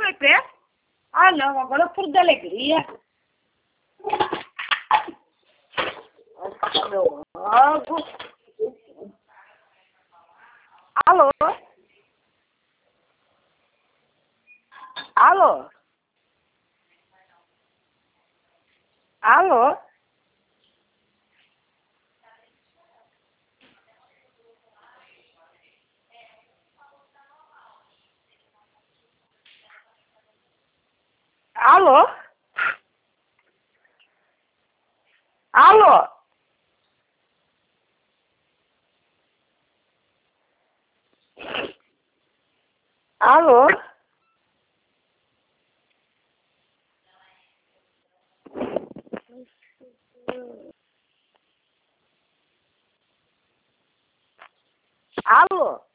Pepe? Ah, não, agora eu pulo de alegria. Meu amigo. Alô? Alô? Alô? Alô? Alô? Alô? Alô?